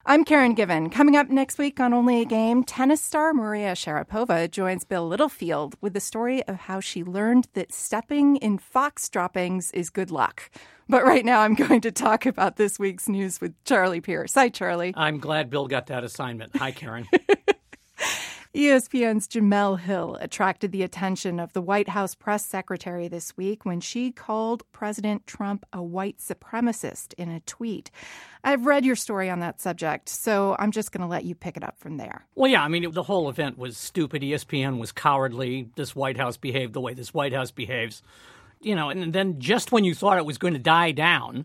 I'm Karen Given. Coming up next week on Only a Game, tennis star Maria Sharapova joins Bill Littlefield with the story of how she learned that stepping in fox droppings is good luck. But right now, I'm going to talk about this week's news with Charlie Pierce. Hi, Charlie. I'm glad Bill got that assignment. Hi, Karen. ESPN's Jemele Hill attracted the attention of the White House press secretary this week when she called President Trump a white supremacist in a tweet. I've read your story on that subject, so I'm just going to let you pick it up from there. Well, yeah, I mean, the whole event was stupid. ESPN was cowardly. This White House behaved the way this White House behaves. You know, and then just when you thought it was going to die down,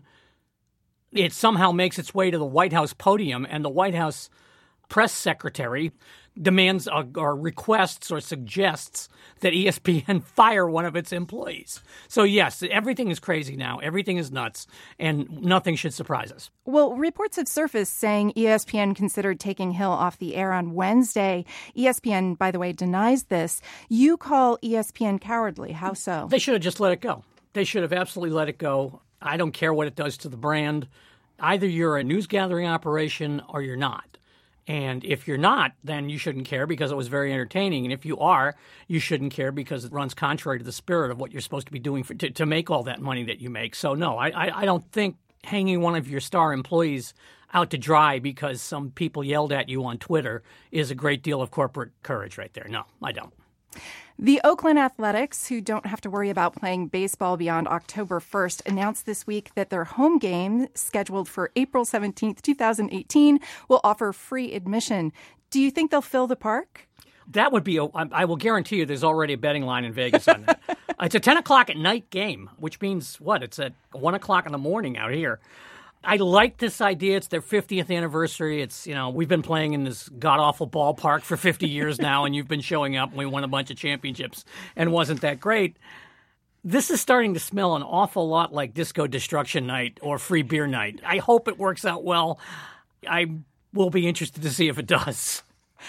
it somehow makes its way to the White House podium, and the White House press secretary demands or requests or suggests that ESPN fire one of its employees. So, yes, everything is crazy now. Everything is nuts, and nothing should surprise us. Well, reports have surfaced saying ESPN considered taking Hill off the air on Wednesday. ESPN, by the way, denies this. You call ESPN cowardly. How so? They should have just let it go. They should have absolutely let it go. I don't care what it does to the brand. Either you're a news gathering operation or you're not. And if you're not, then you shouldn't care because it was very entertaining. And if you are, you shouldn't care because it runs contrary to the spirit of what you're supposed to be doing to make all that money that you make. So, no, I don't think hanging one of your star employees out to dry because some people yelled at you on Twitter is a great deal of corporate courage right there. No, I don't. The Oakland Athletics, who don't have to worry about playing baseball beyond October 1st, announced this week that their home game, scheduled for April 17th, 2018, will offer free admission. Do you think they'll fill the park? That would be, I will guarantee you there's already a betting line in Vegas on that. It's a 10 o'clock at night game, which means what? It's at 1 o'clock in the morning out here. I like this idea. It's their 50th anniversary. It's, you know, we've been playing in this god-awful ballpark for 50 years now, and you've been showing up, and we won a bunch of championships, and wasn't that great. This is starting to smell an awful lot like Disco Destruction Night or Free Beer Night. I hope it works out well. I will be interested to see if it does.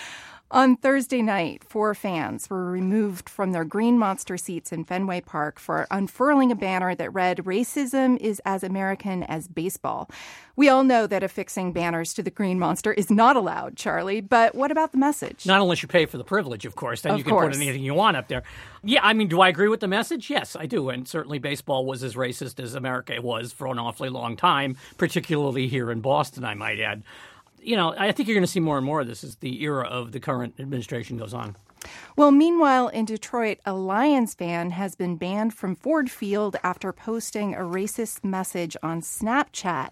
On Thursday night, 4 fans were removed from their Green Monster seats in Fenway Park for unfurling a banner that read, "Racism is as American as baseball." We all know that affixing banners to the Green Monster is not allowed, Charlie, but what about the message? Not unless you pay for the privilege, of course. Then you can put anything you want up there. Yeah, I mean, do I agree with the message? Yes, I do. And certainly baseball was as racist as America was for an awfully long time, particularly here in Boston, I might add. You know, I think you're going to see more and more of this as the era of the current administration goes on. Well, meanwhile, in Detroit, a Lions fan has been banned from Ford Field after posting a racist message on Snapchat.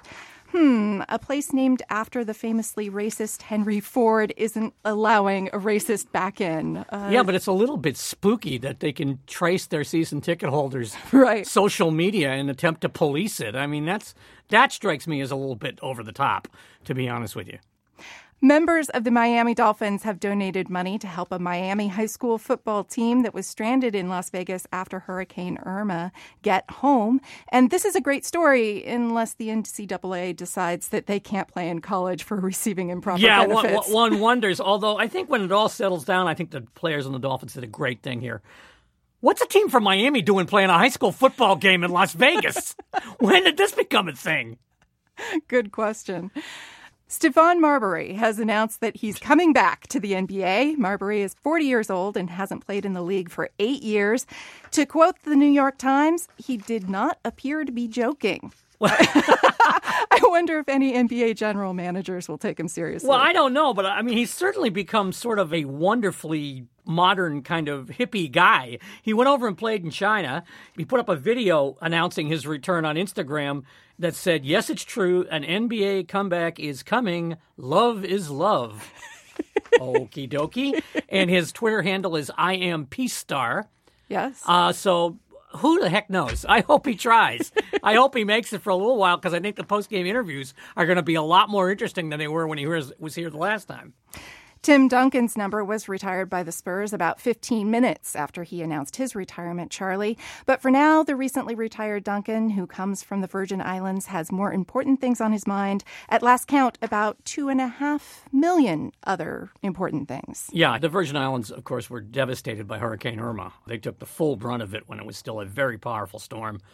A place named after the famously racist Henry Ford isn't allowing a racist back in. Yeah, but it's a little bit spooky that they can trace their season ticket holders' social media and attempt to police it. I mean, that strikes me as a little bit over the top, to be honest with you. Members of the Miami Dolphins have donated money to help a Miami high school football team that was stranded in Las Vegas after Hurricane Irma get home. And this is a great story unless the NCAA decides that they can't play in college for receiving improper benefits. Yeah, one wonders. Although I think when it all settles down, I think the players on the Dolphins did a great thing here. What's a team from Miami doing playing a high school football game in Las Vegas? When did this become a thing? Good question. Stephon Marbury has announced that he's coming back to the NBA. Marbury is 40 years old and hasn't played in the league for 8 years. To quote the New York Times, he did not appear to be joking. I wonder if any NBA general managers will take him seriously. Well, I don't know, but I mean, he's certainly become sort of a wonderfully modern kind of hippie guy. He went over and played in China. He put up a video announcing his return on Instagram that said, "Yes, it's true. An NBA comeback is coming. Love is love." Okie dokie. And his Twitter handle is I am Peace Star. Yes. So who the heck knows? I hope he tries. I hope he makes it for a little while because I think the post-game interviews are going to be a lot more interesting than they were when he was here the last time. Tim Duncan's number was retired by the Spurs about 15 minutes after he announced his retirement, Charlie. But for now, the recently retired Duncan, who comes from the Virgin Islands, has more important things on his mind. At last count, about 2.5 million other important things. Yeah, the Virgin Islands, of course, were devastated by Hurricane Irma. They took the full brunt of it when it was still a very powerful storm.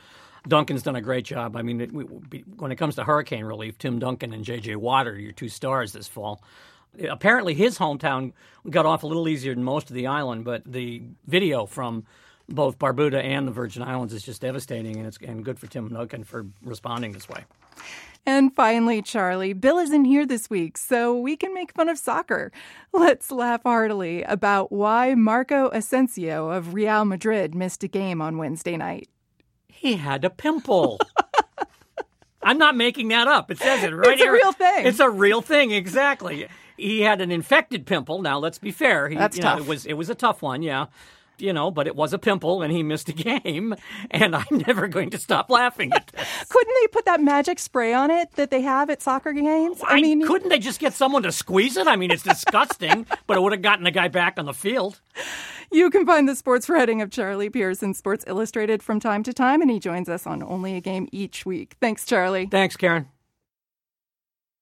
Duncan's done a great job. I mean, when it comes to hurricane relief, Tim Duncan and J.J. Watt are your two stars this fall. Apparently, his hometown got off a little easier than most of the island, but the video from both Barbuda and the Virgin Islands is just devastating, and good for Tim Duncan for responding this way. And finally, Charlie, Bill isn't here this week, so we can make fun of soccer. Let's laugh heartily about why Marco Asensio of Real Madrid missed a game on Wednesday night. He had a pimple. I'm not making that up. It says it right here. It's a real thing. It's a real thing, exactly. He had an infected pimple. Now, let's be fair. That's tough. It was a tough one, yeah. But it was a pimple, and he missed a game, and I'm never going to stop laughing at this. Couldn't they put that magic spray on it that they have at soccer games? Couldn't they just get someone to squeeze it? I mean, it's disgusting, but it would have gotten the guy back on the field. You can find the sports writing of Charlie Pierce in Sports Illustrated from time to time, and he joins us on Only a Game each week. Thanks, Charlie. Thanks, Karen.